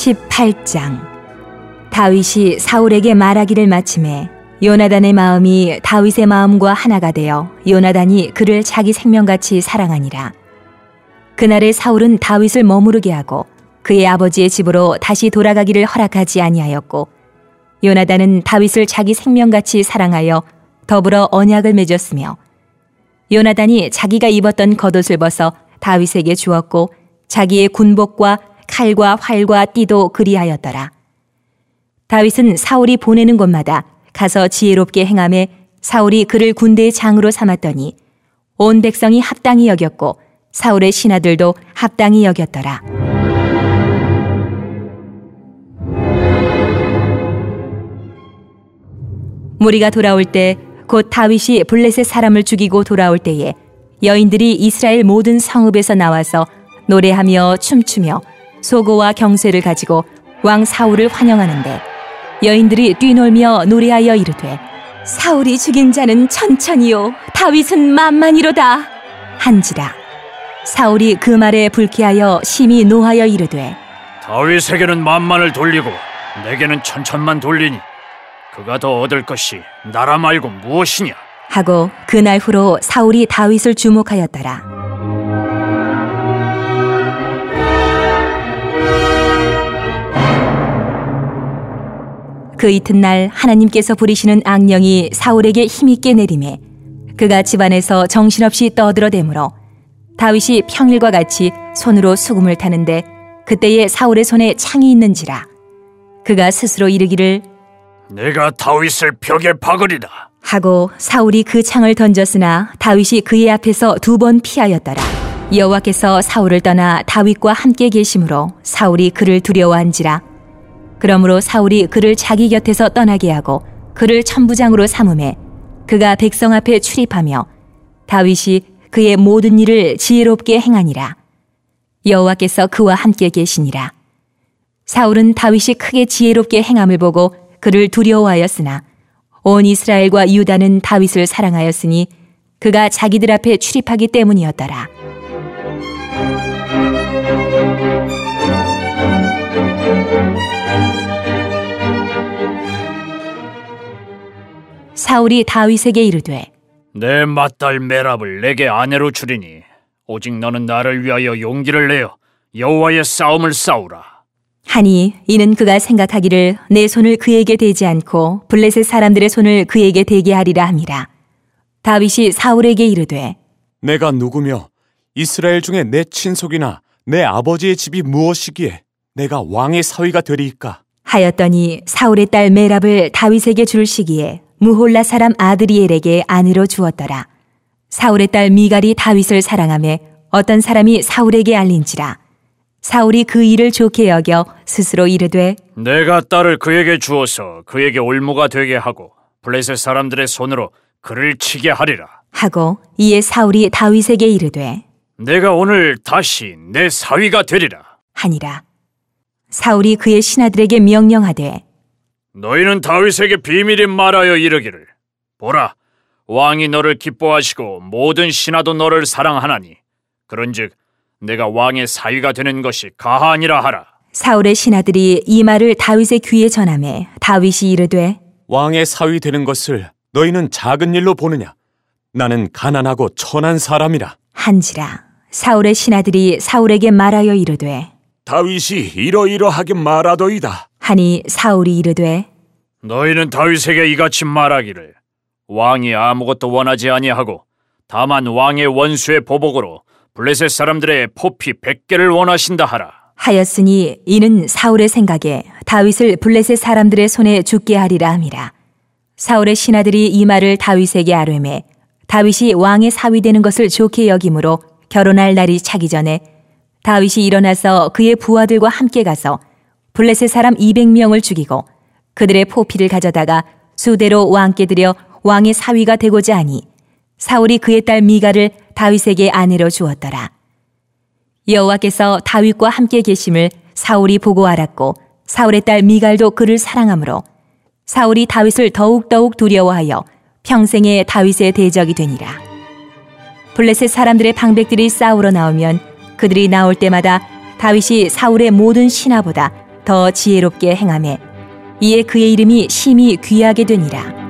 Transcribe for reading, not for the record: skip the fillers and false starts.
18장. 다윗이 사울에게 말하기를 마침에 요나단의 마음이 다윗의 마음과 하나가 되어 요나단이 그를 자기 생명같이 사랑하니라. 그날에 사울은 다윗을 머무르게 하고 그의 아버지의 집으로 다시 돌아가기를 허락하지 아니하였고, 요나단은 다윗을 자기 생명같이 사랑하여 더불어 언약을 맺었으며, 요나단이 자기가 입었던 겉옷을 벗어 다윗에게 주었고 자기의 군복과 칼과 활과 띠도 그리하였더라. 다윗은 사울이 보내는 곳마다 가서 지혜롭게 행하매 사울이 그를 군대의 장으로 삼았더니 온 백성이 합당히 여겼고 사울의 신하들도 합당히 여겼더라. 무리가 돌아올 때 곧 다윗이 블레셋 사람을 죽이고 돌아올 때에 여인들이 이스라엘 모든 성읍에서 나와서 노래하며 춤추며 소고와 경쇠를 가지고 왕 사울을 환영하는데, 여인들이 뛰놀며 노래하여 이르되 사울이 죽인 자는 천천히요 다윗은 만만이로다 한지라. 사울이 그 말에 불쾌하여 심히 노하여 이르되 다윗에게는 만만을 돌리고 내게는 천천만 돌리니 그가 더 얻을 것이 나라 말고 무엇이냐 하고 그날 후로 사울이 다윗을 주목하였더라. 그 이튿날 하나님께서 부리시는 악령이 사울에게 힘있게 내리매 그가 집안에서 정신없이 떠들어대므로 다윗이 평일과 같이 손으로 수금을 타는데 그때에 사울의 손에 창이 있는지라. 그가 스스로 이르기를 내가 다윗을 벽에 박으리라 하고 사울이 그 창을 던졌으나 다윗이 그의 앞에서 2번 피하였더라. 여호와께서 사울을 떠나 다윗과 함께 계심으로 사울이 그를 두려워한지라. 그러므로 사울이 그를 자기 곁에서 떠나게 하고 그를 천부장으로 삼음해 그가 백성 앞에 출입하며 다윗이 그의 모든 일을 지혜롭게 행하니라. 여호와께서 그와 함께 계시니라. 사울은 다윗이 크게 지혜롭게 행함을 보고 그를 두려워하였으나 온 이스라엘과 유다는 다윗을 사랑하였으니 그가 자기들 앞에 출입하기 때문이었더라. 사울이 다윗에게 이르되 내 맏딸 메랍을 내게 아내로 주리니 오직 너는 나를 위하여 용기를 내어 여호와의 싸움을 싸우라 하니, 이는 그가 생각하기를 내 손을 그에게 대지 않고 블레셋 사람들의 손을 그에게 대게 하리라 함이라. 다윗이 사울에게 이르되 내가 누구며 이스라엘 중에 내 친속이나 내 아버지의 집이 무엇이기에 내가 왕의 사위가 되리이까 하였더니 사울의 딸 메랍을 다윗에게 줄 시기에 무홀라 사람 아드리엘에게 아내로 주었더라. 사울의 딸 미갈이 다윗을 사랑하며 어떤 사람이 사울에게 알린지라. 사울이 그 일을 좋게 여겨 스스로 이르되 내가 딸을 그에게 주어서 그에게 올무가 되게 하고 블레셋 사람들의 손으로 그를 치게 하리라 하고, 이에 사울이 다윗에게 이르되 내가 오늘 다시 내 사위가 되리라 하니라. 사울이 그의 신하들에게 명령하되 너희는 다윗에게 비밀히 말하여 이르기를 보라, 왕이 너를 기뻐하시고 모든 신하도 너를 사랑하나니 그런즉 내가 왕의 사위가 되는 것이 가하니라 하라. 사울의 신하들이 이 말을 다윗의 귀에 전하매 다윗이 이르되 왕의 사위 되는 것을 너희는 작은 일로 보느냐 나는 가난하고 천한 사람이라 한지라. 사울의 신하들이 사울에게 말하여 이르되 다윗이 이러이러하게 말하더이다 하니 사울이 이르되 너희는 다윗에게 이같이 말하기를 왕이 아무것도 원하지 아니하고 다만 왕의 원수의 보복으로 블레셋 사람들의 포피 100개를 원하신다 하라 하였으니, 이는 사울의 생각에 다윗을 블레셋 사람들의 손에 죽게 하리라 함이라. 사울의 신하들이 이 말을 다윗에게 아뢰매 다윗이 왕의 사위 되는 것을 좋게 여김으로 결혼할 날이 차기 전에 다윗이 일어나서 그의 부하들과 함께 가서 블레셋 사람 200명을 죽이고 그들의 포피를 가져다가 수대로 왕께 드려 왕의 사위가 되고자 하니 사울이 그의 딸 미갈을 다윗에게 아내로 주었더라. 여호와께서 다윗과 함께 계심을 사울이 보고 알았고 사울의 딸 미갈도 그를 사랑하므로 사울이 다윗을 더욱더욱 두려워하여 평생에 다윗의 대적이 되니라. 블레셋 사람들의 방백들이 싸우러 나오면 그들이 나올 때마다 다윗이 사울의 모든 신하보다 더 지혜롭게 행하매 이에 그의 이름이 심히 귀하게 되니라.